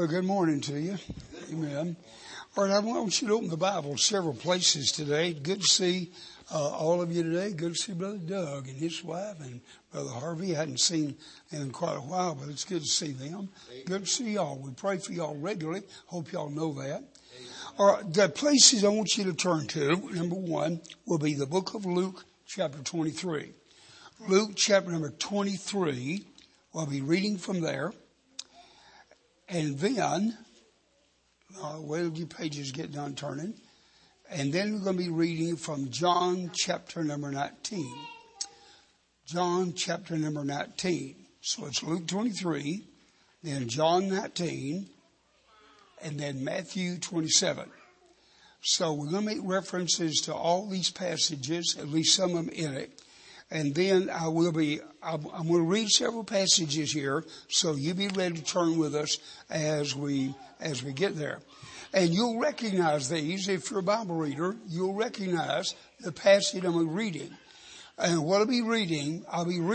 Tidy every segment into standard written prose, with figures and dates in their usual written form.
Well, good morning to you. Amen. All right, I want you to open the Bible several places today. Good to see all of you today. Good to see Brother Doug and his wife and Brother Harvey. I hadn't seen them in quite a while, but it's good to see them. Good to see y'all. We pray for y'all regularly. Hope y'all know that. All right, the places I want you to turn to, number one, will be the book of Luke, chapter 23. Luke, chapter number 23. We'll be reading from there. And then, wait till your pages get done turning. And then we're going to be reading from John chapter number 19. John chapter number 19. So it's Luke 23, then John 19, and then Matthew 27. So we're going to make references to all these passages, at least some of them in it. And then I'm going to read several passages here, so you be ready to turn with us as we get there. And you'll recognize these. If you're a Bible reader, you'll recognize the passage I'm reading. And what I'll be reading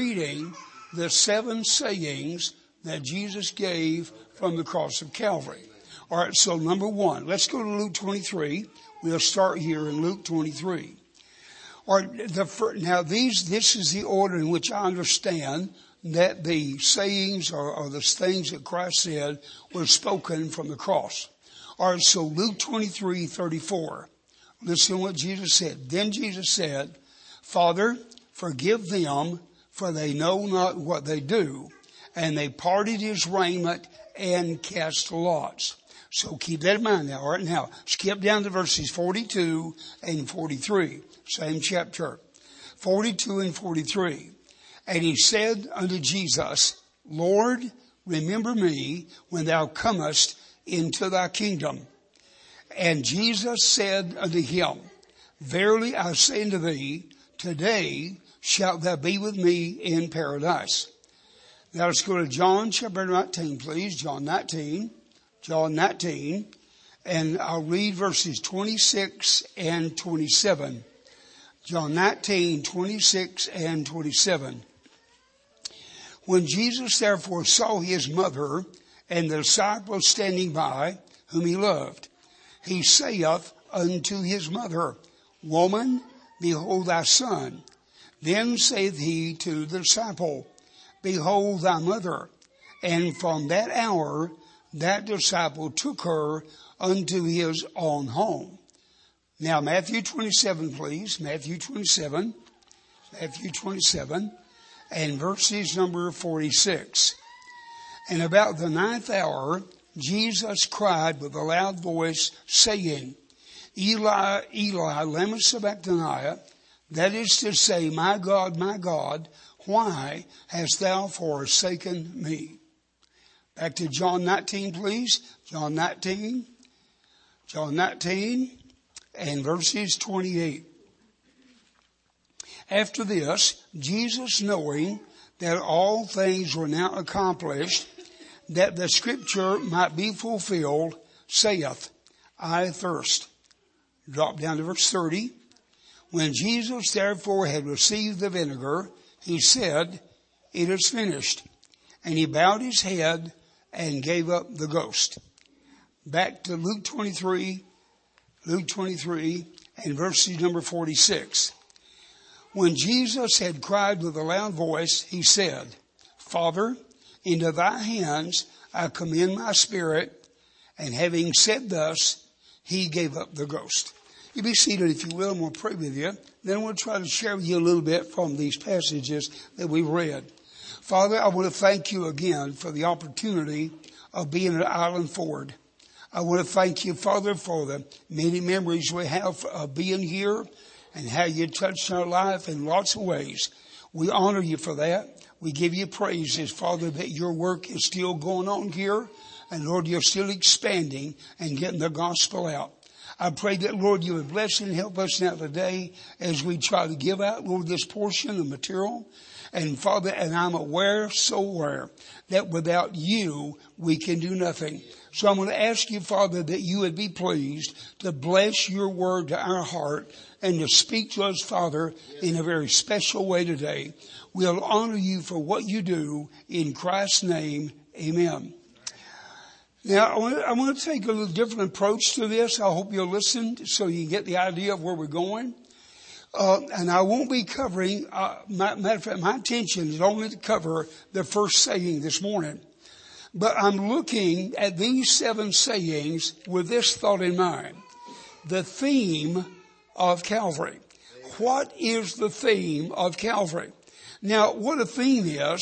the 7 sayings that Jesus gave from the cross of Calvary. All right, so number one, let's go to Luke 23. We'll start here in Luke 23. All right, now this is the order in which I understand that the sayings or the things that Christ said were spoken from the cross. All right, so Luke 23:34. Listen to what Jesus said. Then Jesus said, Father, forgive them, for they know not what they do. And they parted his raiment and cast lots. So keep that in mind now. All right, now skip down to verses 42 and 43. Same chapter. 42 and 43. And he said unto Jesus, Lord, remember me when thou comest into thy kingdom. And Jesus said unto him, Verily I say unto thee, today shalt thou be with me in paradise. Now let's go to John chapter 19, please. John 19. John 19. And I'll read verses 26 and 27. John 19, 26 and 27. When Jesus therefore saw his mother and the disciples standing by, whom he loved, he saith unto his mother, Woman, behold thy son. Then saith he to the disciple, Behold thy mother. And from that hour, that disciple took her unto his own home. Now, Matthew 27, please. Matthew 27. Matthew 27 and verses number 46. And about the 9th hour, Jesus cried with a loud voice, saying, Eli, Eli, lama sabachthani, that is to say, my God, why hast thou forsaken me? Back to John 19, please. John 19. John 19 and verses 28. After this, Jesus, knowing that all things were now accomplished, that the scripture might be fulfilled, saith, I thirst. Drop down to verse 30. When Jesus therefore had received the vinegar, he said, It is finished. And he bowed his head and gave up the ghost. Back to Luke 23 and verses number 46. When Jesus had cried with a loud voice, he said, Father, into thy hands I commend my spirit. And having said thus, he gave up the ghost. You be seated if you will, and we'll pray with you. Then we'll try to share with you a little bit from these passages that we've read. Father, I want to thank you again for the opportunity of being at Island Ford. I want to thank you, Father, for the many memories we have of being here and how you touched our life in lots of ways. We honor you for that. We give you praises, Father, that your work is still going on here. And Lord, you're still expanding and getting the gospel out. I pray that, Lord, you would bless and help us now today as we try to give out, Lord, this portion of material. And Father, and I'm so aware that without you, we can do nothing. So I'm going to ask you, Father, that you would be pleased to bless your word to our heart and to speak to us, Father, in a very special way today. We'll honor you for what you do in Christ's name. Amen. Now, I want to take a little different approach to this. I hope you'll listen so you get the idea of where we're going. And I won't be covering, matter of fact, my intention is only to cover the first saying this morning. But I'm looking at these 7 sayings with this thought in mind. The theme of Calvary. What is the theme of Calvary? Now, what a theme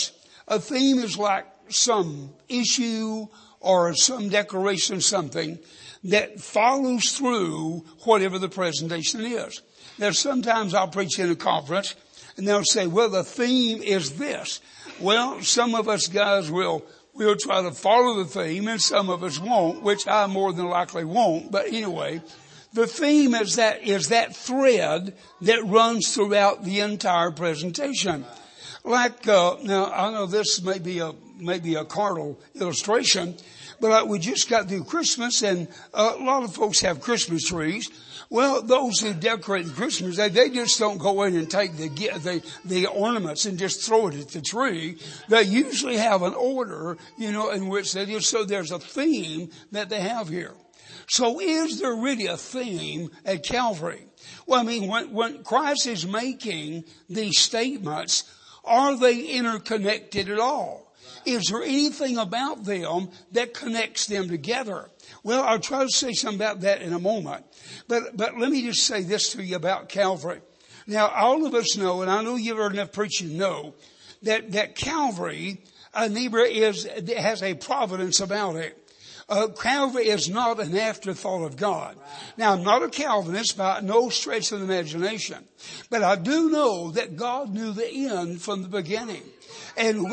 is like some issue or some declaration, something that follows through whatever the presentation is. Now, sometimes I'll preach in a conference and they'll say, well, the theme is this. Well, some of us guys will try to follow the theme and some of us won't, which I more than likely won't. But anyway, the theme is that thread that runs throughout the entire presentation. Like, now I know this may be a carnal illustration, but we just got through Christmas and a lot of folks have Christmas trees. Well, those who decorate Christmas, they just don't go in and take the ornaments and just throw it at the tree. They usually have an order, in which they do. So there's a theme that they have here. So is there really a theme at Calvary? Well, I mean, when Christ is making these statements, are they interconnected at all? Is there anything about them that connects them together? Well, I'll try to say something about that in a moment. But let me just say this to you about Calvary. Now, all of us know, and I know you've heard enough preaching to know, that Calvary, has a providence about it. Calvary is not an afterthought of God. Now, I'm not a Calvinist by no stretch of the imagination, but I do know that God knew the end from the beginning. And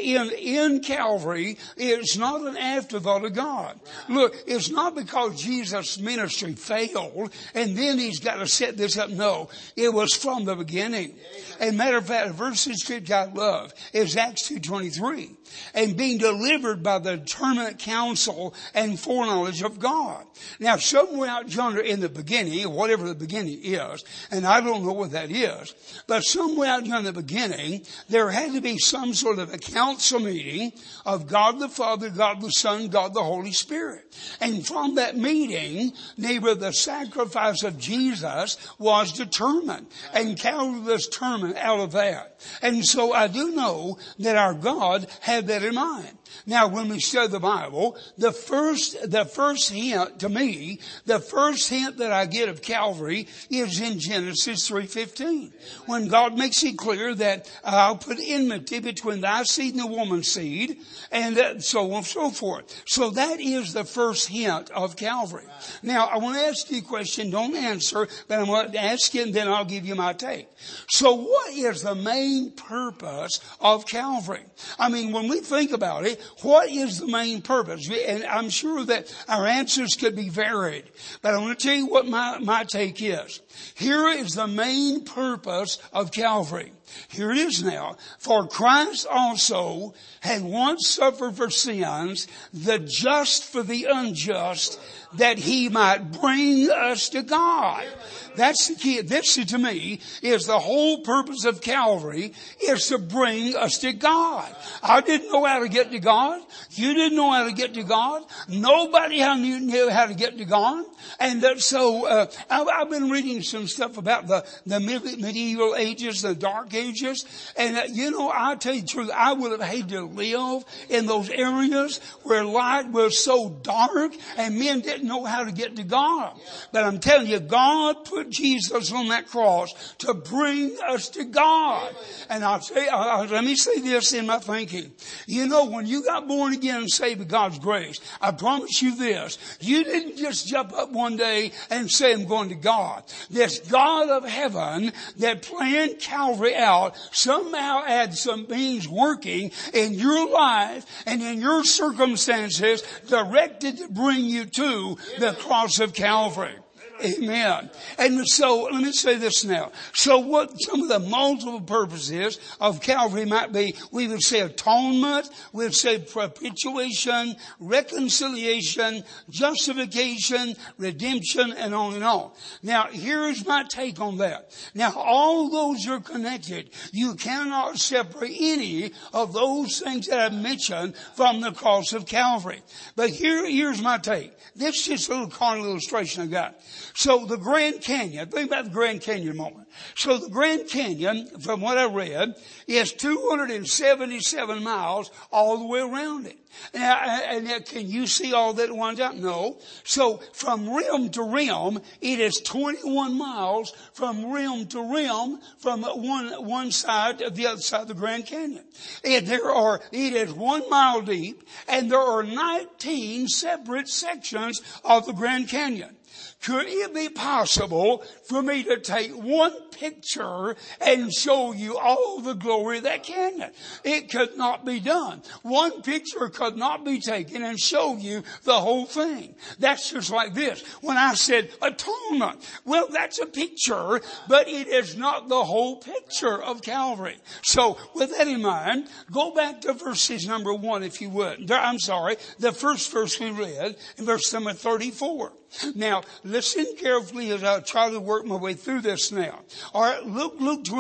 in Calvary, it's not an afterthought of God. Look, it's not because Jesus' ministry failed and then he's got to set this up. No, it was from the beginning. And matter of fact, a verse in Scripture I love is Acts 2:23. And being delivered by the determinate counsel and foreknowledge of God. Now, somewhere out yonder in the beginning, whatever the beginning is, and I don't know what that is, but somewhere out yonder in the beginning, there had to be some sort of a council meeting of God the Father, God the Son, God the Holy Spirit. And from that meeting, the sacrifice of Jesus was determined. And Calvary was determined out of that. And so I do know that our God had that in mind. Now, when we study the Bible, the first hint to me, the first hint that I get of Calvary is in Genesis 3:15. When God makes it clear that I'll put enmity between thy seed and the woman's seed, and so on and so forth. So that is the first hint of Calvary. Now, I want to ask you a question. Don't answer, but I'm going to ask you and then I'll give you my take. So what is the main purpose of Calvary? I mean, when we think about it, what is the main purpose? And I'm sure that our answers could be varied, but I want to tell you what my take is. Here is the main purpose of Calvary. Here it is now. For Christ also had once suffered for sins, the just for the unjust, that he might bring us to God. That's the key. This, to me, is the whole purpose of Calvary, is to bring us to God. I didn't know how to get to God. You didn't know how to get to God. Nobody knew how to get to God. And so I've been reading some stuff about the medieval ages, the dark ages. And I'll tell you the truth, I would have hated to live in those areas where light was so dark and men didn't know how to get to God. But I'm telling you, God put Jesus on that cross to bring us to God. And let me say this in my thinking. When you got born again and saved by God's grace, I promise you this, you didn't just jump up one day and say, I'm going to God. This God of heaven that planned Calvary out somehow had some things working in your life and in your circumstances directed to bring you to the cross of Calvary. Amen. And so, let me say this now. So what some of the multiple purposes of Calvary might be, we would say atonement, we would say propitiation, reconciliation, justification, redemption, and on and on. Now, here's my take on that. Now, all those are connected. You cannot separate any of those things that I've mentioned from the cross of Calvary. But here's my take. This is just a little carnal illustration I got. So the Grand Canyon, think about the Grand Canyon a moment. So the Grand Canyon, from what I read, is 277 miles all the way around it. And can you see all that at one time? No. So from rim to rim, it is 21 miles from rim to rim from one side to the other side of the Grand Canyon. And it is 1 mile deep, and there are 19 separate sections of the Grand Canyon. Could it be possible for me to take one picture and show you all the glory of that canyon? It could not be done. One picture could not be taken and show you the whole thing. That's just like this. When I said atonement, well, that's a picture, but it is not the whole picture of Calvary. So with that in mind, go back to verses number 1 if you would. The first verse we read in verse number 34. Now, listen carefully as I try to work my way through this now. All right, Luke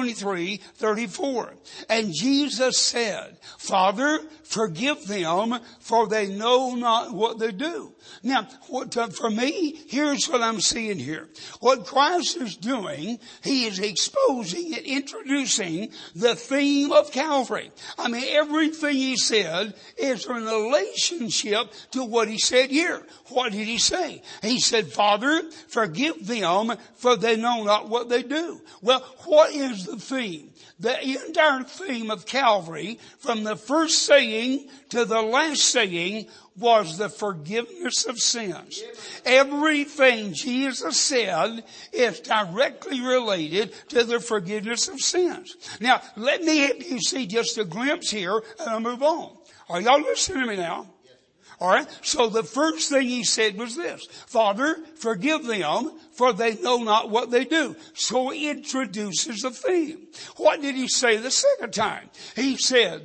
23:34. And Jesus said, Father, forgive them, for they know not what they do. Now, for me, here's what I'm seeing here. What Christ is doing, He is exposing and introducing the theme of Calvary. I mean, everything He said is in relationship to what He said here. What did He say? He said, Father, forgive them, for they know not what they do. Well, what is the theme? The entire theme of Calvary, from the first saying to the last saying, was the forgiveness of sins. Everything Jesus said is directly related to the forgiveness of sins. Now, let me help you see just a glimpse here, and I'll move on. Are y'all listening to me now? All right. So the first thing He said was this: Father, forgive them, for they know not what they do. So He introduces the theme. What did He say the second time? He said,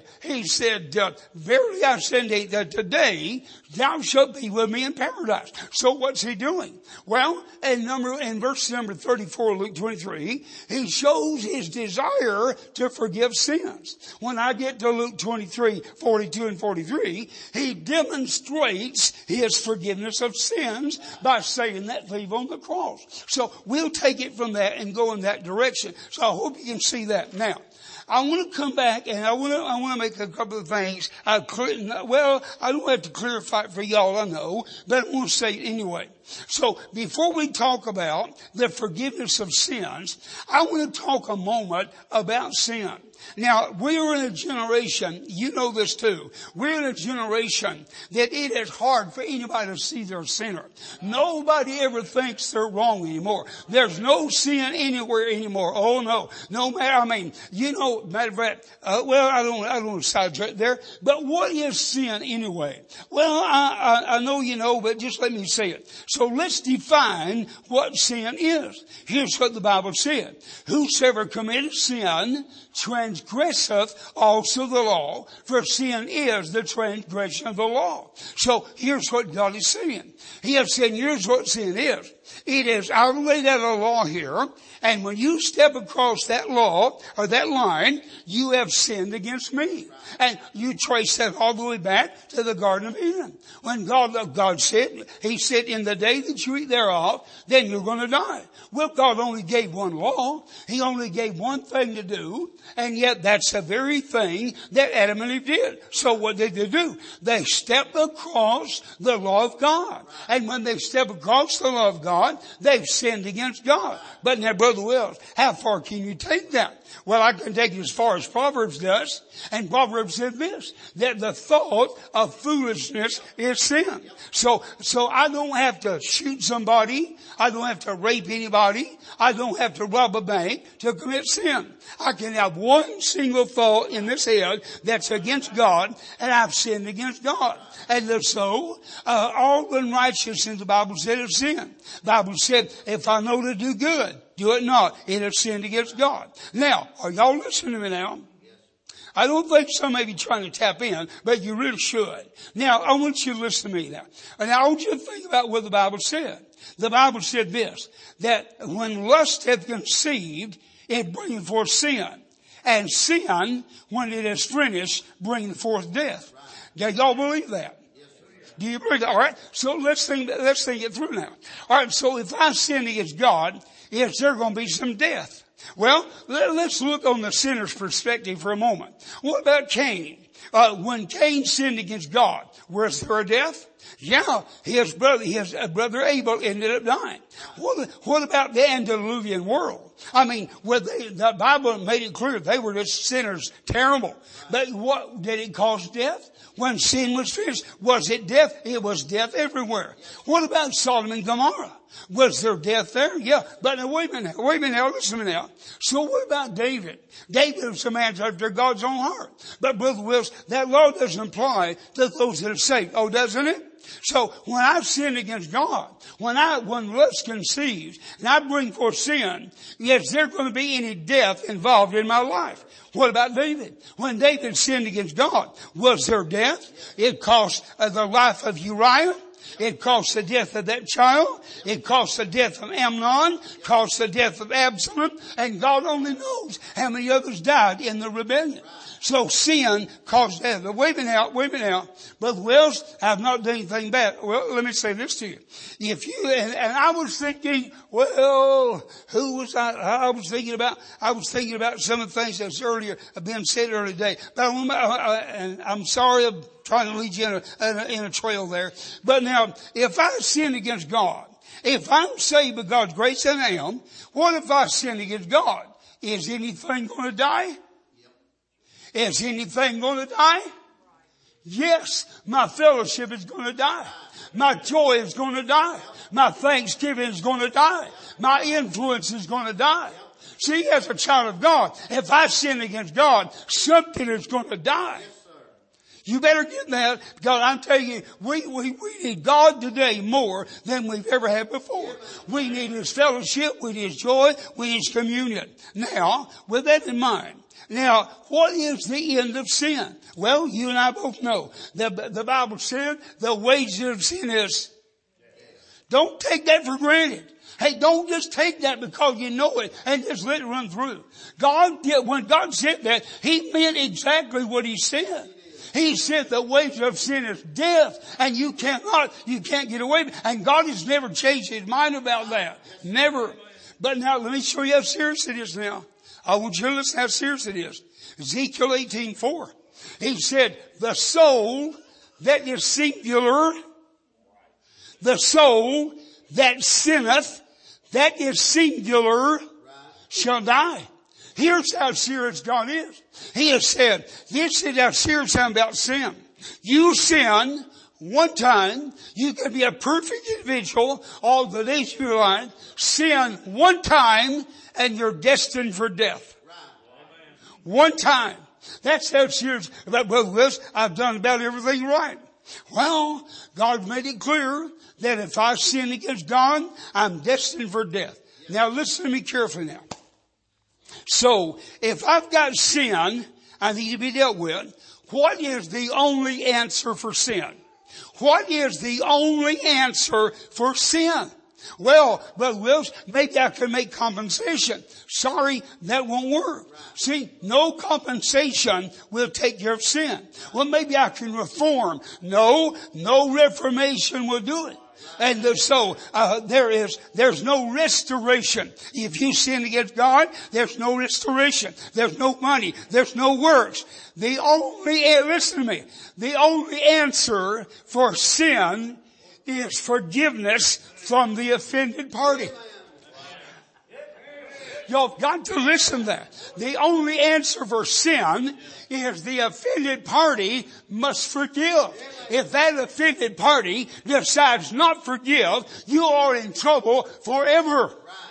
verily I say unto thee that today thou shalt be with me in paradise. So what's He doing? Well, in verse number 34, Luke 23, He shows His desire to forgive sins. When I get to Luke 23, 42 and 43, He demonstrates His forgiveness of sins by saying that thief on the cross. So we'll take it from that and go in that direction. So I hope you can see that. Now, I want to come back and I want to make a couple of things. I don't have to clarify it for y'all, I know, but I want to say it anyway. So before we talk about the forgiveness of sins, I want to talk a moment about sin. Now, we are in a generation, you know this too, we're in a generation that it is hard for anybody to see they're a sinner. Nobody ever thinks they're wrong anymore. There's no sin anywhere anymore. Oh no. No matter, matter of fact, I don't want to sidetrack there, but what is sin anyway? Well, I know you know, but just let me say it. So let's define what sin is. Here's what the Bible said. Whosoever committed sin transgresseth also the law, for sin is the transgression of the law. So here's what God is saying. He is saying, here's what sin is. It is, I've laid out a law here, and when you step across that law, or that line, you have sinned against me. And you trace that all the way back to the Garden of Eden. When God said, He said, in the day that you eat thereof, then you're going to die. Well, God only gave one law. He only gave one thing to do, and yet that's the very thing that Adam and Eve did. So what did they do? They stepped across the law of God. And when they step across the law of God, they've sinned against God. But now, Brother Wells, how far can you take that? Well, I can take it as far as Proverbs does. And Proverbs said this, that the thought of foolishness is sin. So I don't have to shoot somebody. I don't have to rape anybody. I don't have to rob a bank to commit sin. I can have one single thought in this head that's against God, and I've sinned against God. And so, all unrighteousness, the Bible said, is sin. Bible said, if I know to do good, do it not. It is sinned against God. Now, are y'all listening to me now? I don't think some may be trying to tap in, but you really should. Now, I want you to listen to me now. And I want you to think about what the Bible said. The Bible said this, that when lust hath conceived, it bringeth forth sin. And sin, when it is finished, bringeth forth death. Do y'all believe that? Do you believe that? All right. So let's think it through now. All right. So if I sin against God, is there going to be some death? Well, let's look on the sinner's perspective for a moment. What about Cain? When Cain sinned against God, was there a death? Yeah, his brother Abel ended up dying. What about the antediluvian world? I mean, the Bible made it clear they were just sinners, terrible. But what did it cause death? When sin was finished, was it death? It was death everywhere. What about Sodom and Gomorrah? Was there death there? Yeah. But now, wait a minute now, listen to me now. So what about David? David was a man after God's own heart. But Brother Wills, that law doesn't apply to those that are saved. Oh, doesn't it? So when I sin against God, when lust conceives and I bring forth sin, is there going to be any death involved in my life? What about David? When David sinned against God, was there death? It cost the life of Uriah. It cost the death of that child. It cost the death of Amnon. Cost the death of Absalom. And God only knows how many others died in the rebellion. So sin caused death. But wait a minute now. Brother Wells, I've not done anything bad. Well, let me say this to you. And I was thinking, well, who was I was thinking about some of the things that's been said earlier today. But and I'm sorry I'm trying to lead you in a trail there. But now, if I sin against God, if I'm saved by God's grace and I am, what if I sin against God? Is anything going to die? Is anything going to die? Yes, my fellowship is going to die. My joy is going to die. My thanksgiving is going to die. My influence is going to die. See, as a child of God, if I sin against God, something is going to die. You better get that, because I'm telling you, we need God today more than we've ever had before. We need His fellowship, we need His joy, we need His communion. Now, with that in mind, now, what is the end of sin? Well, you and I both know. The Bible said the wages of sin is. Don't take that for granted. Hey, don't just take that because you know it and just let it run through. When God said that, He meant exactly what He said. He said the wages of sin is death, and you can't get away with it. And God has never changed His mind about that. Never. But now let me show you how serious it is now. I want you to listen how serious it is. Ezekiel 18:4. He said, the soul that is singular, the soul that sinneth, that is singular, shall die. Here's how serious God is. He has said, this is how serious I am about sin. You sin one time, you can be a perfect individual all the days of your life. Sin one time, and you're destined for death. One time. That's how serious about Brother Willis. I've done about everything right. Well, God made it clear that if I sin against God, I'm destined for death. Now listen to me carefully now. So, if I've got sin I need to be dealt with, what is the only answer for sin? What is the only answer for sin? Well, Brother Wills, maybe I can make compensation. Sorry, that won't work. See, no compensation will take care of sin. Well, maybe I can reform. No reformation will do it. And so, there's no restoration. If you sin against God, there's no restoration. There's no money. There's no works. Listen to me. The only answer for sin is forgiveness from the offended party. You've got to listen to that. The only answer for sin is the offended party must forgive. If that offended party decides not forgive, you are in trouble forever.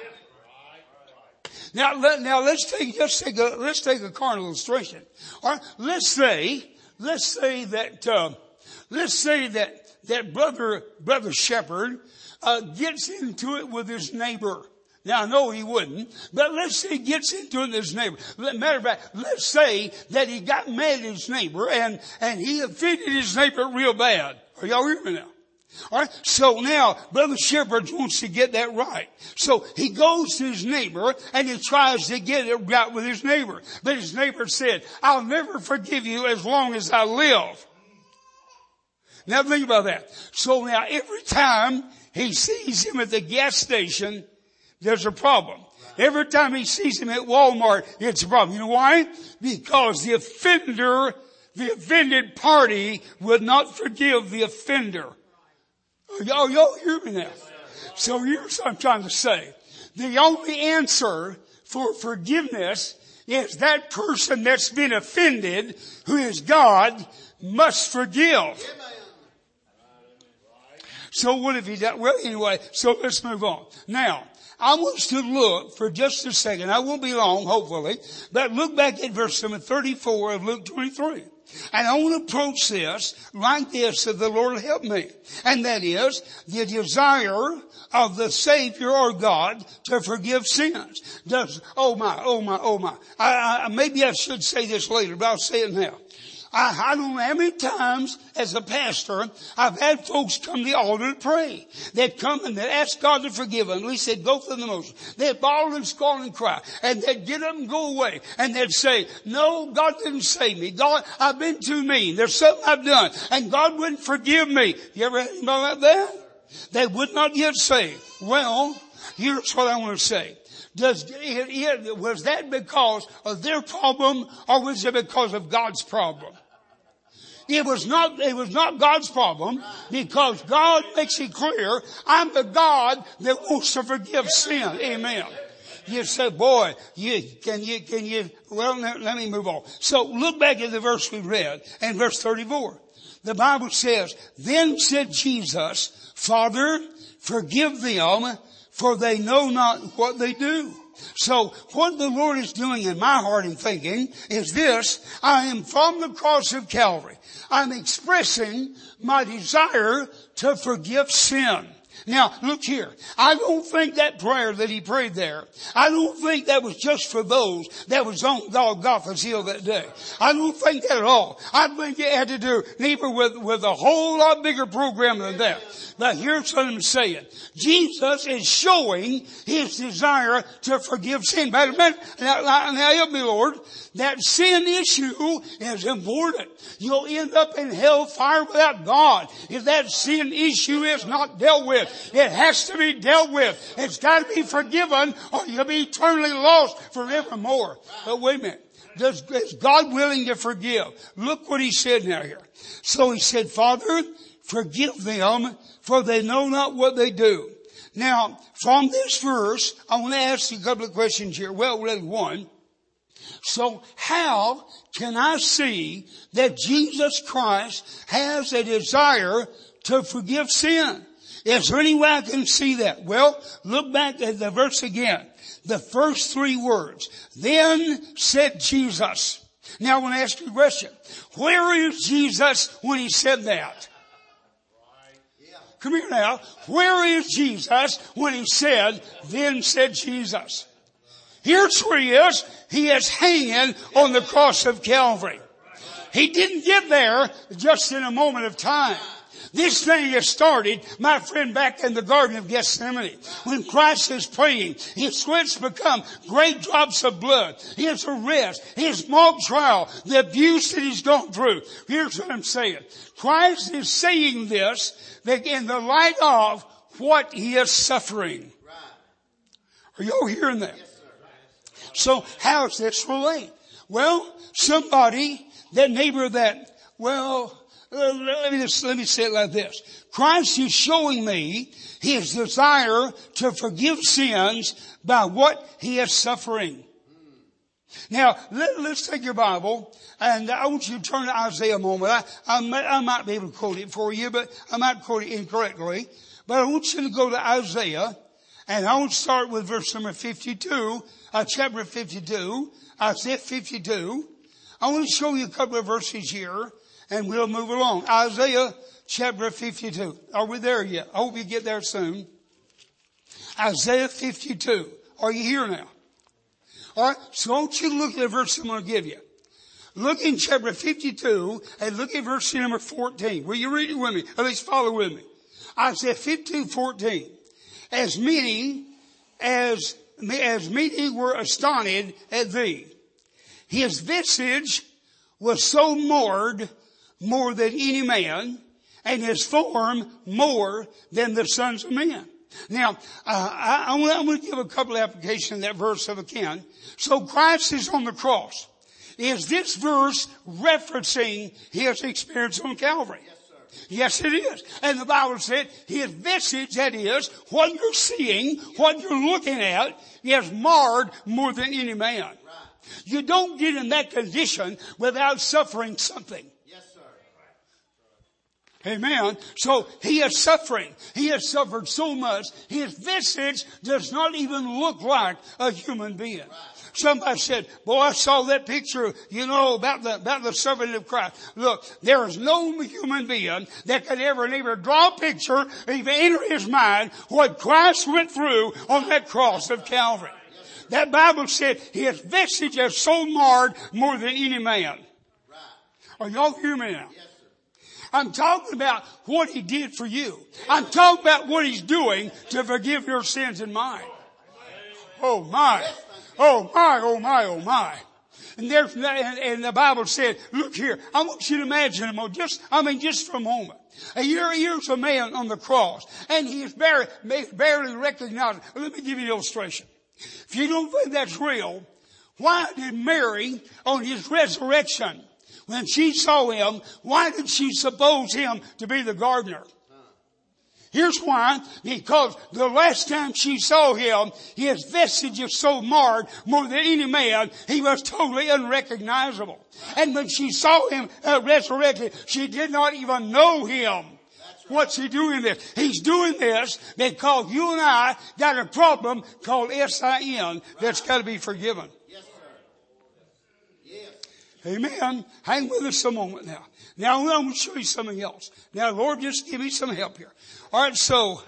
Now let's take a carnal illustration. All right, let's say that that brother Shepherd gets into it with his neighbor. Now, I know he wouldn't, but let's say he gets into it with his neighbor. Matter of fact, let's say that he got mad at his neighbor and he offended his neighbor real bad. Are y'all hearing me now? All right. So now, Brother Shepherd wants to get that right. So he goes to his neighbor and he tries to get it right with his neighbor. But his neighbor said, "I'll never forgive you as long as I live." Now think about that. So now every time he sees him at the gas station, there's a problem. Every time he sees him at Walmart, it's a problem. You know why? Because the offended party would not forgive the offender. Y'all hear me now? So here's what I'm trying to say. The only answer for forgiveness is that person that's been offended, who is God, must forgive. So what have he done? Well, anyway, so let's move on. Now, I want us to look for just a second. I won't be long, hopefully, but look back at verse number 34 of Luke 23. And I want to approach this like this, that the Lord help me. And that is the desire of the Savior or God to forgive sins. Maybe I should say this later, but I'll say it now. I don't know how many times as a pastor I've had folks come to the altar to pray. They'd come and they'd ask God to forgive them. We said, "Go through the motions." They'd bawl and squall and cry. And they'd get up and go away. And they'd say, "No, God didn't save me. God, I've been too mean. There's something I've done. And God wouldn't forgive me." You ever had anybody like that? They would not get saved. Well, here's what I want to say. Was that because of their problem, or was it because of God's problem? It was not God's problem, because God makes it clear, "I'm the God that wants to forgive sin." Amen. You say, "Boy, can you, well, let me move on." So look back at the verse we read in verse 34. The Bible says, "Then said Jesus, Father, forgive them, for they know not what they do." So what the Lord is doing in my heart and thinking is this: I am from the cross of Calvary. I'm expressing my desire to forgive sin. Now, look here. I don't think that prayer that he prayed there, I don't think that was just for those that was on Golgotha's hill that day. I don't think that at all. I think it had to do even with a whole lot bigger program than that. But here's what I'm saying. Jesus is showing his desire to forgive sin. Now help me, Lord. That sin issue is important. You'll end up in hellfire without God if that sin issue is not dealt with. It has to be dealt with. It's got to be forgiven, or you'll be eternally lost forevermore. But wait a minute. Is God willing to forgive? Look what he said now here. So he said, "Father, forgive them, for they know not what they do." Now, from this verse, I want to ask you a couple of questions here. Well, really one. So how can I see that Jesus Christ has a desire to forgive sin? Is there any way I can see that? Well, look back at the verse again. The first three words. Then said Jesus. Now I want to ask you a question. Where is Jesus when he said that? Come here now. Where is Jesus when he said, "Then said Jesus"? Here's where he is. He is hanging on the cross of Calvary. He didn't get there just in a moment of time. This thing has started, my friend, back in the Garden of Gethsemane. When Christ is praying, his sweats become great drops of blood. His arrest, his mock trial, the abuse that he's gone through. Here's what I'm saying. Christ is saying this that in the light of what he is suffering. Are you hearing that? So how does this relate? Well, somebody, that neighbor that, well, let me say it like this. Christ is showing me his desire to forgive sins by what he is suffering. Now, let's take your Bible, and I want you to turn to Isaiah a moment. I might be able to quote it for you, but I might quote it incorrectly. But I want you to go to Isaiah, and I want to start with verse number 52, chapter 52, Isaiah 52. I want to show you a couple of verses here. And we'll move along. Isaiah chapter 52. Are we there yet? I hope you get there soon. Isaiah 52. Are you here now? All right. So I want you to look at the verse I'm going to give you. Look in chapter 52 and look at verse number 14. Will you read it with me? At least follow with me. Isaiah 52:14. As many were astonished at thee. His visage was so marred more than any man, and his form more than the sons of men. Now, I'm going to give a couple of applications of that verse if I can. So Christ is on the cross. Is this verse referencing his experience on Calvary? Yes, it is. And the Bible said his visage, that is, what you're seeing, what you're looking at, is marred more than any man. Right. You don't get in that condition without suffering something. Yes, sir. Amen. So he is suffering. He has suffered so much. His visage does not even look like a human being. Right. Somebody said, boy, I saw that picture, about the suffering of Christ. Look, there is no human being that could ever draw a picture, even enter his mind what Christ went through on that cross of Calvary. That Bible said his visage is so marred more than any man. Are y'all hearing me now? I'm talking about what he did for you. I'm talking about what he's doing to forgive your sins and mine. Oh my. Oh my, oh my, oh my. And the Bible said, look here, I want you to imagine just for a moment. Here's a man on the cross, and he is barely recognized. Let me give you an illustration. If you don't think that's real, why did Mary, on his resurrection, when she saw him, why did she suppose him to be the gardener? Here's why. Because the last time she saw him, his vestige is so marred more than any man, he was totally unrecognizable. And when she saw him resurrected, she did not even know him. What's he doing this? He's doing this because you and I got a problem called sin that's got to be forgiven. Yes, sir. Yes. Amen. Hang with us a moment now. Now I'm going to show you something else. Now, Lord, just give me some help here. All right, so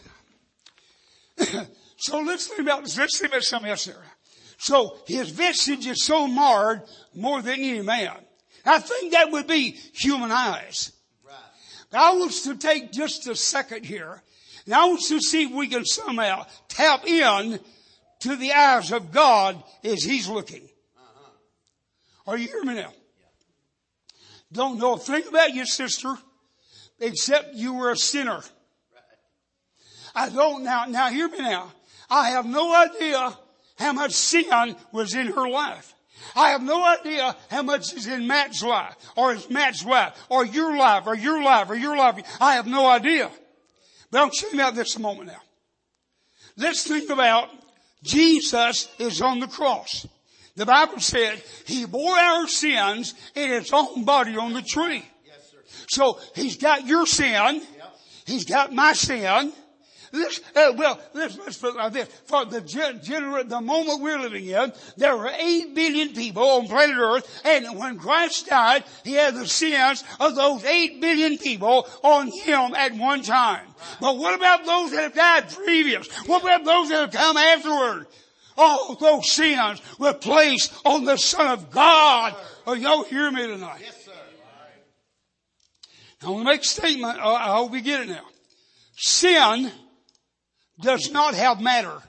let's think about this. Let's think about something else here. So his visage is so marred more than any man. I think that would be human eyes. Right. Now I want us to take just a second here, and I want us to see if we can somehow tap in to the eyes of God as he's looking. Are you hearing me now? Don't know a thing about you, sister, except you were a sinner. I don't now hear me now. I have no idea how much sin was in her life. I have no idea how much is in Matt's life, or is Matt's life, or your life, or your life, or your life. I have no idea. But I'll tell you about this a moment now. Let's think about Jesus is on the cross. The Bible said he bore our sins in his own body on the tree. Yes, sir. So he's got your sin. Yep. He's got my sin. Let's put it like this. For the moment we're living in, there were 8 billion people on planet Earth, and when Christ died, he had the sins of those 8 billion people on him at one time. Right. But what about those that have died previous? What about those that have come afterward? All those sins were placed on the Son of God. Oh, y'all hear me tonight? Yes, sir. Now, I want to make a statement. I hope you get it now. Sin does not have matter.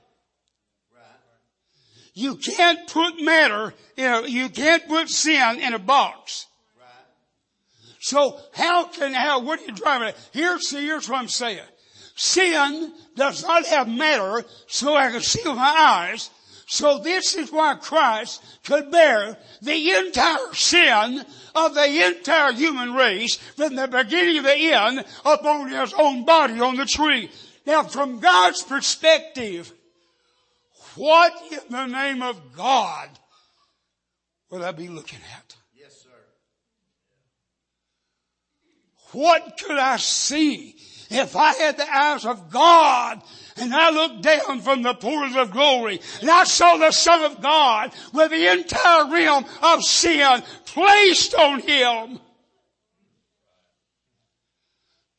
You can't put matter you can't put sin in a box. So what are you driving at? Here's what I'm saying. Sin does not have matter so I can see with my eyes. So this is why Christ could bear the entire sin of the entire human race from the beginning to the end upon his own body on the tree. Now, from God's perspective, what in the name of God would I be looking at? Yes, sir. What could I see if I had the eyes of God and I looked down from the portals of glory and I saw the Son of God with the entire realm of sin placed on him?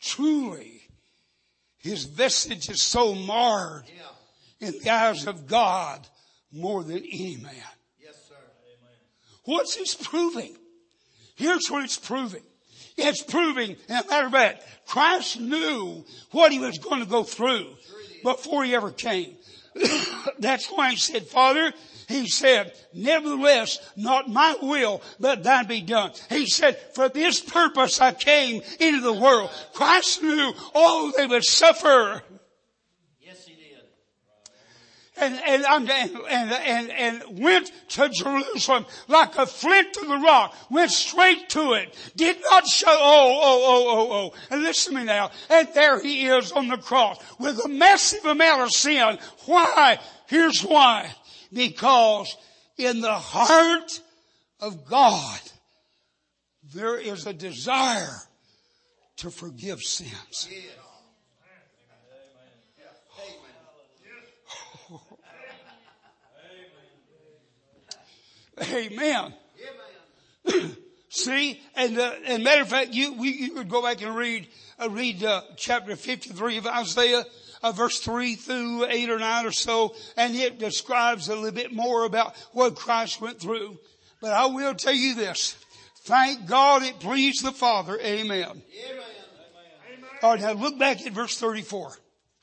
truly, his vestige is so marred in the eyes of God more than any man. Yes, sir. What's this proving? Here's what it's proving. It's proving, as a matter of fact, Christ knew what he was going to go through before he ever came. That's why he said, Father, he said, nevertheless, not my will, but thine be done. He said, for this purpose I came into the world. Christ knew all they would suffer. Yes, he did. And went to Jerusalem like a flint to the rock. Went straight to it. Did not show, And listen to me now. And there he is on the cross with a massive amount of sin. Why? Here's why. Because in the heart of God, there is a desire to forgive sins. Amen. See, and matter of fact, you could go back and read chapter 53 of Isaiah, verse 3 through 8 or 9 or so, and it describes a little bit more about what Christ went through. But I will tell you this: thank God it pleased the Father. Amen. Amen. All right, now look back at verse 34.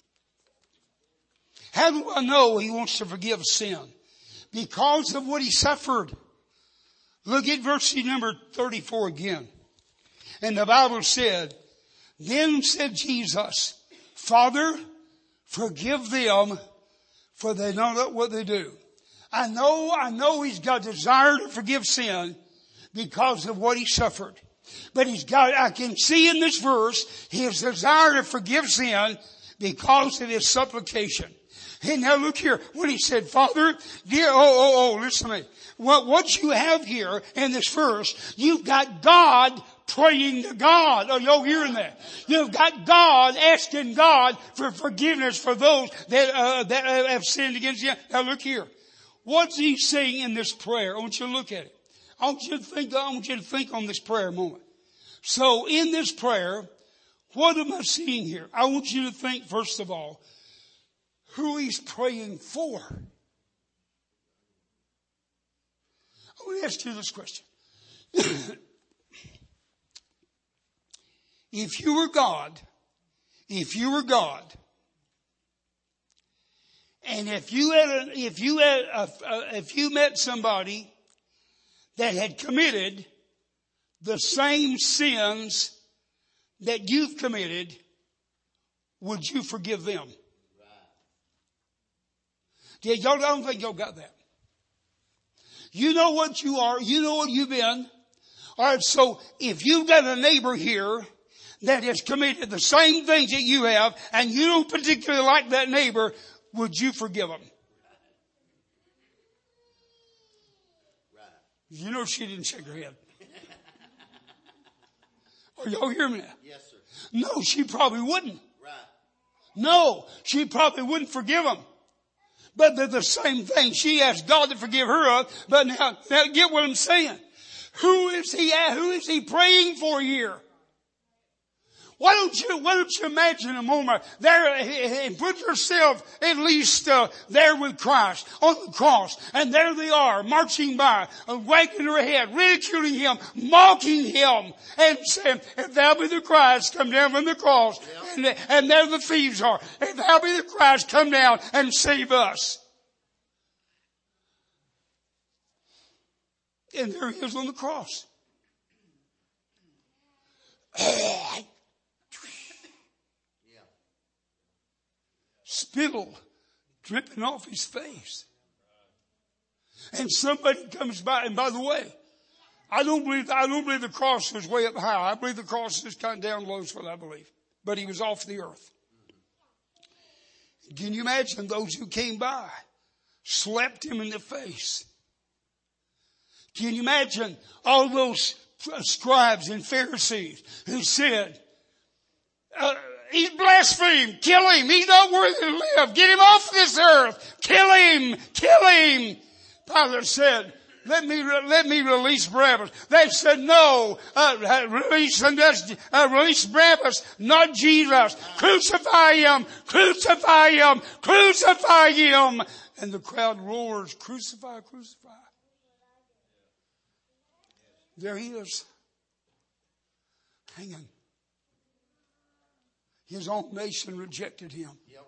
How do I know he wants to forgive sin? Because of what he suffered. Look at verse number 34 again. And the Bible said, then said Jesus, Father, forgive them, for they know not what they do. I know he's got a desire to forgive sin because of what he suffered. But I can see in this verse, his desire to forgive sin because of his supplication. And now look here, when he said, Father, dear, listen to me. What you have here in this verse, you've got God praying to God. Are y'all hearing that? You've got God asking God for forgiveness for those that have sinned against you. Now look here. What's he saying in this prayer? I want you to look at it. I want you to think on this prayer a moment. So in this prayer, what am I seeing here? I want you to think, first of all, who he's praying for. I want to ask you this question. If you were God, and if you met somebody that had committed the same sins that you've committed, would you forgive them? Yeah, I don't think y'all got that. You know what you are. You know what you've been. All right, so if you've got a neighbor here that has committed the same things that you have, and you don't particularly like that neighbor, would you forgive him? Right. You know she didn't shake her head. Are y'all hearing me now? Yes, sir. No, she probably wouldn't. Right. No, she probably wouldn't forgive him. But they're the same thing. She asked God to forgive her of. But now get what I'm saying. Who is he praying for here? Why don't you imagine a moment there and put yourself at least there with Christ on the cross, and there they are marching by, wagging their head, ridiculing him, mocking him, and saying, "If thou be the Christ, come down from the cross." Yeah. And there the thieves are. "If thou be the Christ, come down and save us." And there he is on the cross. Spittle dripping off his face. And somebody comes by, and by the way, I don't believe the cross was way up high. I believe the cross is kind of down low is what I believe. But he was off the earth. Can you imagine those who came by, slapped him in the face? Can you imagine all those scribes and Pharisees who said, "He's blasphemed. Kill him. He's not worthy to live. Get him off this earth. Kill him. Kill him." Pilate said, Let me release Barabbas. They said, no, release Barabbas, not Jesus. Crucify him, crucify him, crucify him. And the crowd roars, crucify, crucify. There he is, hanging. His own nation rejected him. Yep.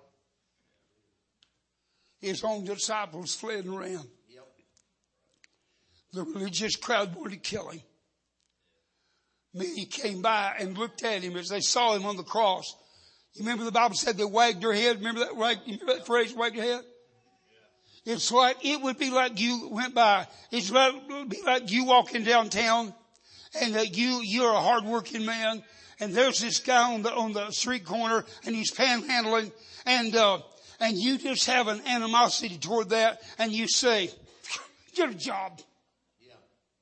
His own disciples fled and ran. Yep. The religious crowd wanted to kill him. Many came by and looked at him as they saw him on the cross. You remember the Bible said they wagged their head? Remember that phrase, wag your head? It's like, it would be like you went by. It would be like you walking downtown and you're a hardworking man and there's this guy on the street corner and he's panhandling and you just have an animosity toward that and you say, get a job. Yeah.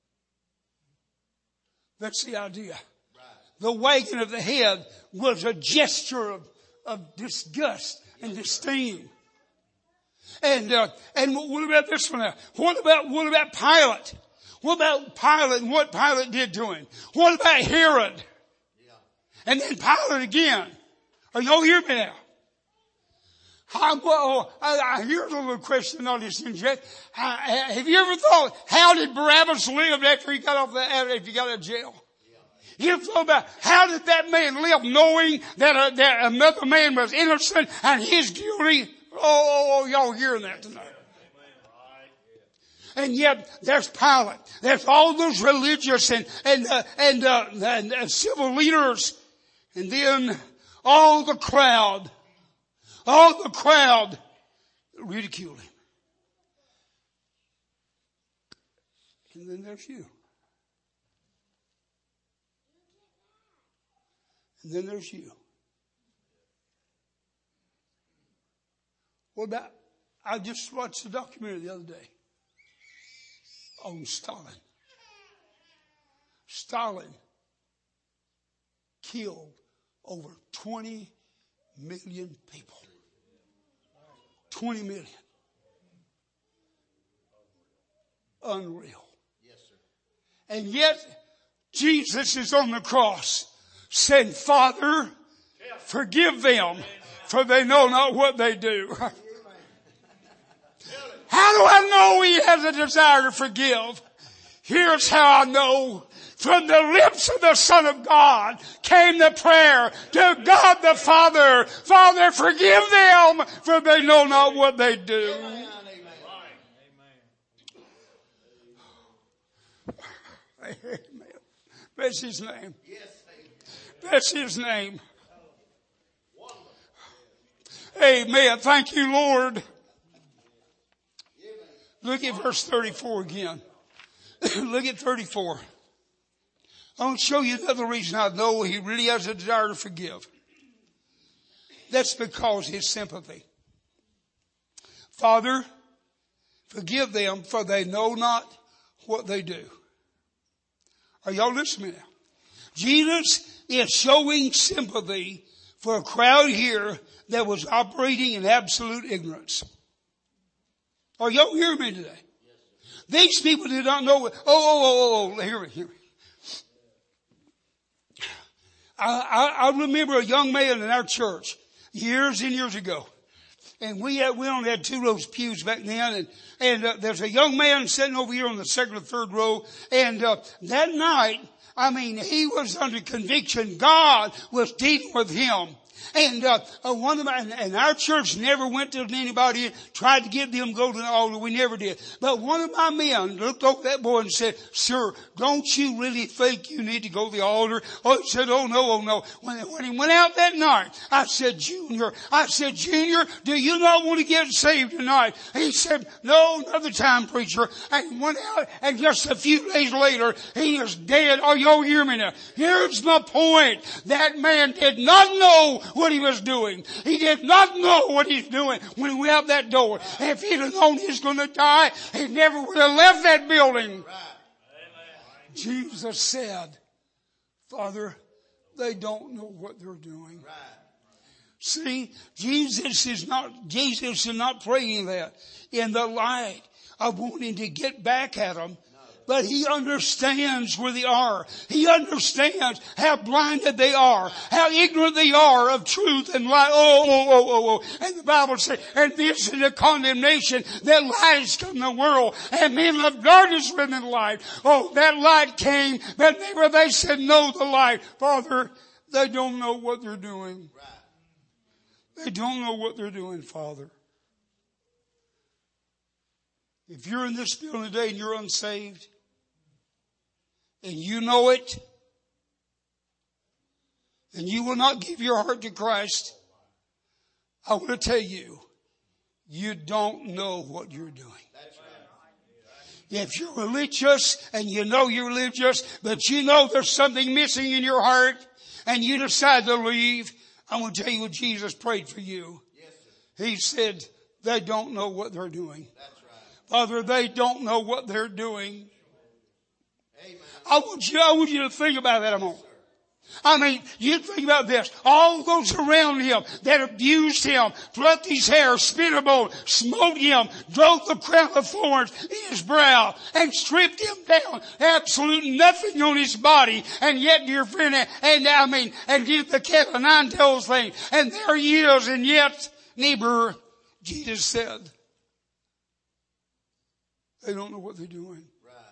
That's the idea. Right. The wagging of the head was a gesture of disgust and disdain. And what about this one now? What about Pilate? What about Pilate and what Pilate did to him? What about Herod? Yeah. And then Pilate again. Are y'all hearing me now? Here's a little question on this inject. Have you ever thought, how did Barabbas live after he got out of jail? You ever thought about how did that man live knowing that another man was innocent and he's guilty? Oh, y'all hearing that tonight. And yet there's Pilate. There's all those religious and civil leaders. And then all the crowd ridiculed him. And then there's you. And then there's you. What about, I just watched a documentary the other day on Stalin. Stalin killed over 20 million people. 20 million. Unreal. Yes, sir. And yet, Jesus is on the cross saying, Father, forgive them, for they know not what they do. How do I know he has a desire to forgive? Here's how I know. From the lips of the Son of God came the prayer to God the Father. Father, forgive them, for they know not what they do. Amen. Bless his name. Bless his name. Amen. Thank you, Lord. Look at verse 34 again. Look at 34. I want to show you another reason I know he really has a desire to forgive. That's because his sympathy. Father, forgive them, for they know not what they do. Are y'all listening now? Jesus is showing sympathy for a crowd here that was operating in absolute ignorance. Are y'all hearing me today? These people did not know. Hear me. I remember a young man in our church years and years ago. And we only had 2 rows of pews back then. And there's a young man sitting over here on the second or third row. And that night, he was under conviction. God was dealing with him. And and our church never went to anybody, tried to get them to go to the altar. We never did. But one of my men looked over that boy and said, "Sir, don't you really think you need to go to the altar?" Oh, he said, "Oh no. When he went out that night, I said, Junior, do you not want to get saved tonight?" He said, "No, another time, preacher." And he went out, and just a few days later, he is dead. Are y'all hear me now? Here's my point. That man did not know what he was doing. He did not know what he's doing when he went out that door. If he'd have known he was going to die, he never would have left that building. Right. Jesus said, "Father, they don't know what they're doing." Right. See, Jesus is not praying that in the light of wanting to get back at them. But he understands where they are. He understands how blinded they are, how ignorant they are of truth and light. And the Bible says, and this is the condemnation that light has come in the world, and men love darkness rather than light. Oh, that light came, but they said no to the light. Father, they don't know what they're doing. They don't know what they're doing, Father. If you're in this building today and you're unsaved, and you know it, and you will not give your heart to Christ, I want to tell you, you don't know what you're doing. If you're religious and you know you're religious, but you know there's something missing in your heart and you decide to leave, I want to tell you what Jesus prayed for you. He said, they don't know what they're doing. Father, they don't know what they're doing. I want you to think about that a moment. I mean, you think about this. All those around him that abused him, plucked his hair, spit him on, smote him, drove the crown of thorns in his brow, and stripped him down. Absolutely nothing on his body. And yet, dear friend, and did the cat of nine tails thing. And there he is. And yet, neighbor, Jesus said, they don't know what they're doing.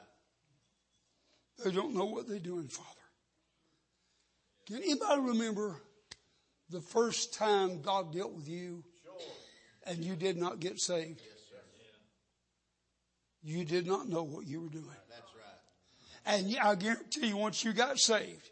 They don't know what they're doing, Father. Can anybody remember the first time God dealt with you and you did not get saved? You did not know what you were doing. That's right. And I guarantee you, once you got saved,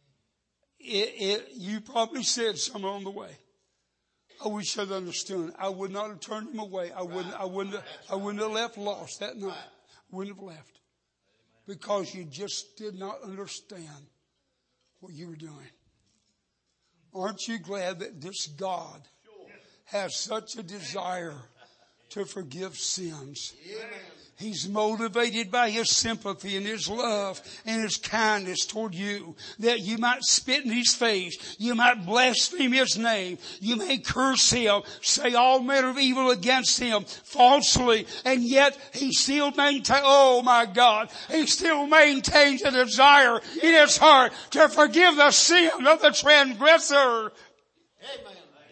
you probably said something on the way. I wish I'd understood. I would not have turned him away. I wouldn't have left lost that night. Wouldn't have left. Because you just did not understand what you were doing. Aren't you glad that this God has such a desire to forgive sins? He's motivated by his sympathy and his love and his kindness toward you, that you might spit in his face, you might blaspheme his name, you may curse him, say all manner of evil against him falsely, and yet he still maintains, oh my God, he still maintains a desire in his heart to forgive the sin of the transgressor. Amen.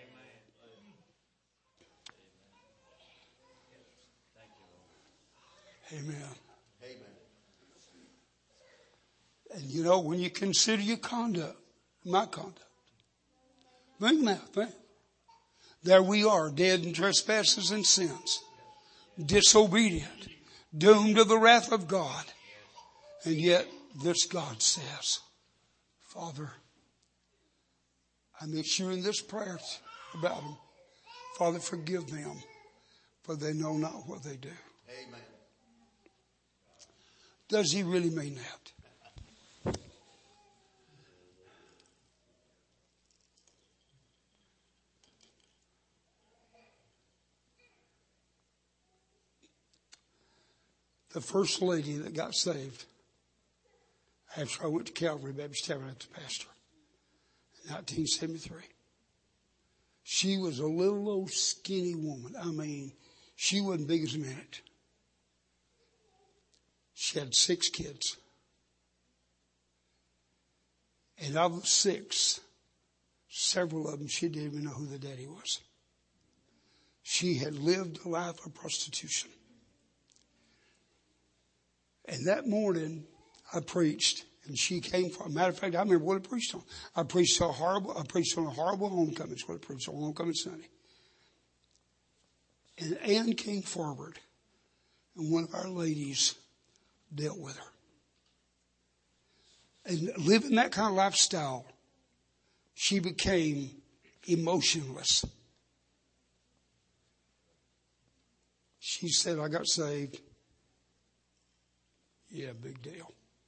Amen. Amen. And you know, when you consider your conduct, my conduct, think now, there we are, dead in trespasses and sins, disobedient, doomed to the wrath of God. And yet this God says, Father, I make sure in this prayer about them, Father, forgive them, for they know not what they do. Amen. Does he really mean that? The first lady that got saved after I went to Calvary Baptist Tabernacle as pastor in 1973. She was a little old skinny woman. I mean, she wasn't big as a minute. She had 6 kids. And of the 6, several of them, she didn't even know who the daddy was. She had lived a life of prostitution. And that morning, I preached, and she came from, matter of fact, I remember what I preached on. I preached on a horrible homecoming. That's what I preached on homecoming Sunday. And Ann came forward, and one of our ladies dealt with her. And living that kind of lifestyle, she became emotionless. She said, I got saved. Yeah, big deal.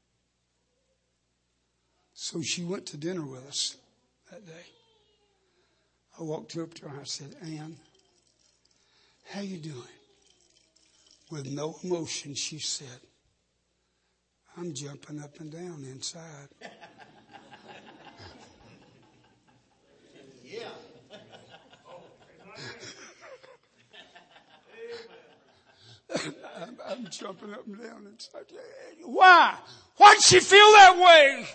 So she went to dinner with us that day. I walked up to her and I said, Ann, how you doing? With no emotion, she said, I'm jumping up and down inside. Yeah. I'm jumping up and down inside. Why? Why did she feel that way?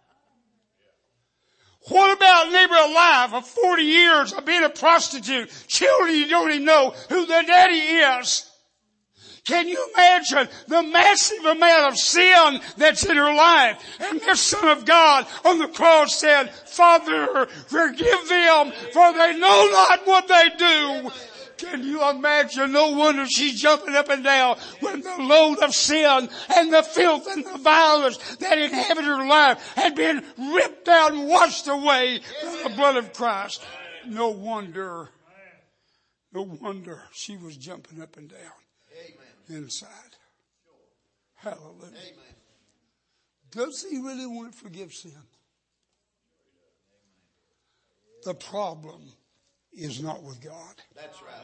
What about a neighbor alive of 40 years of being a prostitute? Children you don't even know who their daddy is. Can you imagine the massive amount of sin that's in her life? And this Son of God on the cross said, Father, forgive them, for they know not what they do. Can you imagine? No wonder she's jumping up and down when the load of sin and the filth and the violence that inhabited her life had been ripped out and washed away by the blood of Christ. No wonder she was jumping up and down inside. Hallelujah. Does he really want to forgive sin? The problem is not with God. That's right.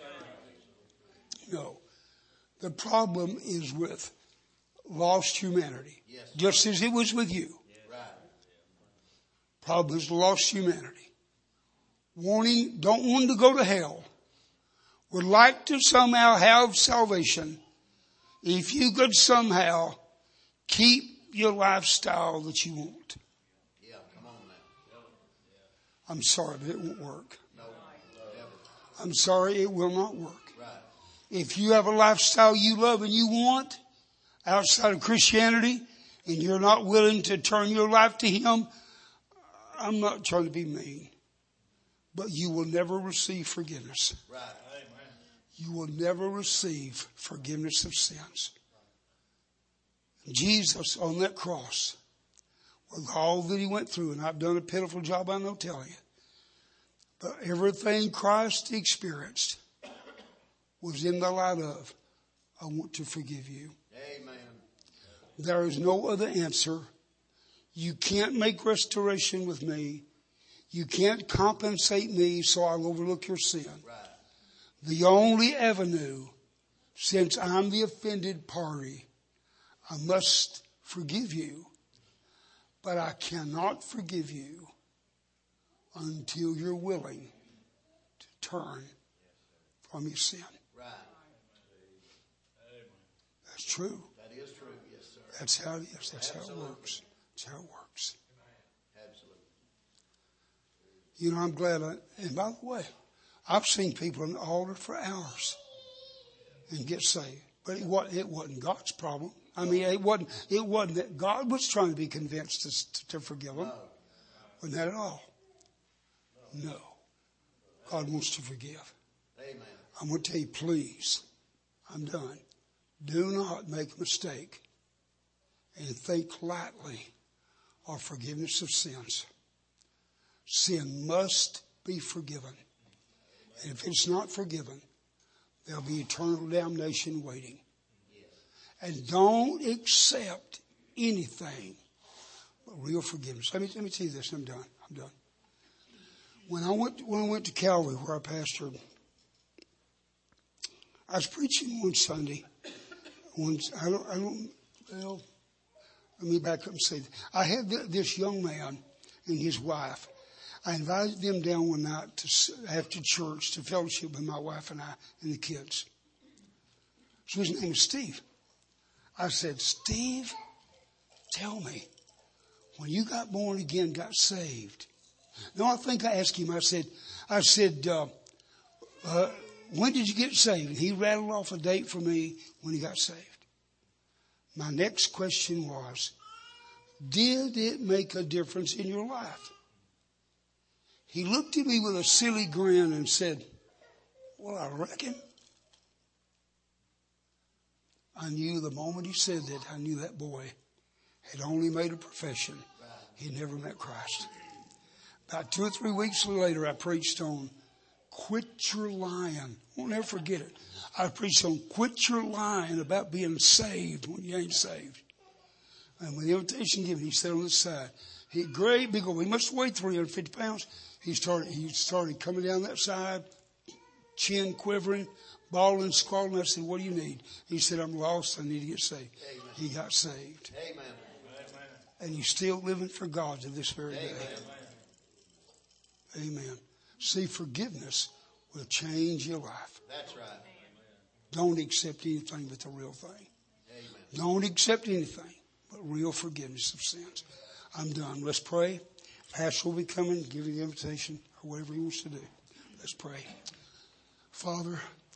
No. The problem is with lost humanity. Yes. Just as it was with you. Right. Problem is lost humanity. Don't want to go to hell. Would like to somehow have salvation. If you could somehow keep your lifestyle that you want. Yeah, come on now. I'm sorry, but it won't work. No, never. I'm sorry, it will not work. Right. If you have a lifestyle you love and you want outside of Christianity and you're not willing to turn your life to Him, I'm not trying to be mean, but you will never receive forgiveness. Right. You will never receive forgiveness of sins. Jesus on that cross, with all that He went through, and I've done a pitiful job, I know, telling you, but everything Christ experienced was in the light of, I want to forgive you. Amen. There is no other answer. You can't make restoration with me. You can't compensate me so I'll overlook your sin. Right. The only avenue, since I'm the offended party, I must forgive you. But I cannot forgive you until you're willing to turn from your sin. Right. That's true. That is true. Yes, sir. That's how it is. That's how it works. That's how it works. Absolutely. You know, I'm glad. And by the way, I've seen people in the altar for hours and get saved. But it wasn't God's problem. I mean, it wasn't that God was trying to be convinced to forgive them. Wasn't that at all? No. God wants to forgive. Amen. I'm going to tell you, please, I'm done. Do not make a mistake and think lightly of forgiveness of sins. Sin must be forgiven. And if it's not forgiven, there'll be eternal damnation waiting. And don't accept anything but real forgiveness. Let me tell you this. I'm done. When I went to Calvary, where I pastored, I was preaching one Sunday. Let me back up and say, I had this young man and his wife. I invited them down one night after church to fellowship with my wife and I and the kids. So his name was Steve. I said, Steve, tell me, when you got born again, got saved. No, I think I asked him, I said, when did you get saved? And he rattled off a date for me when he got saved. My next question was, did it make a difference in your life? He looked at me with a silly grin and said, well, I reckon. I knew the moment he said that, I knew that boy had only made a profession. He had never met Christ. About 2 or 3 weeks later, I preached on quit your lying. I won't never forget it. I preached on quit your lying about being saved when you ain't saved. And when the invitation given, he sat on the side. He great big old, he must weigh 350 pounds. He started coming down that side, chin quivering, bawling, squalling. I said, what do you need? He said, I'm lost. I need to get saved. Amen. He got saved. Amen. And he's still living for God to this very day. Amen. See, forgiveness will change your life. That's right. Don't accept anything but the real thing. Amen. Don't accept anything but real forgiveness of sins. I'm done. Let's pray. Pastor will be coming, give you the invitation, or whatever he wants to do. Let's pray. Father,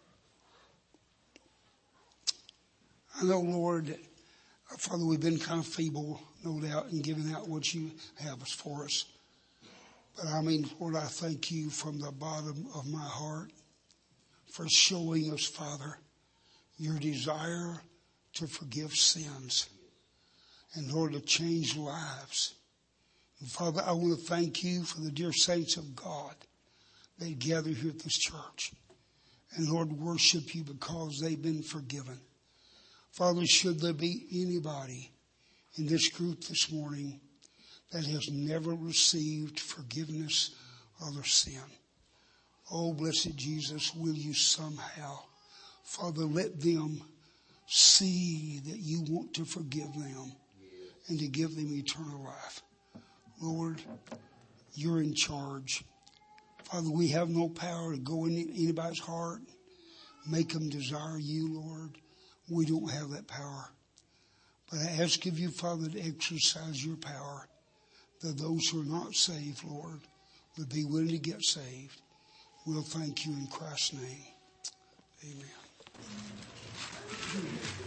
I know, Lord, that, Father, we've been kind of feeble, no doubt, in giving out what you have for us. But I mean, Lord, I thank you from the bottom of my heart for showing us, Father, your desire to forgive sins and, Lord, to change lives. And Father, I want to thank you for the dear saints of God that gather here at this church and, Lord, worship you because they've been forgiven. Father, should there be anybody in this group this morning that has never received forgiveness of their sin, oh, blessed Jesus, will you somehow, Father, let them see that you want to forgive them and to give them eternal life. Lord, you're in charge. Father, we have no power to go in anybody's heart, make them desire you, Lord. We don't have that power. But I ask of you, Father, to exercise your power, that those who are not saved, Lord, would be willing to get saved. We'll thank you in Christ's name. Amen.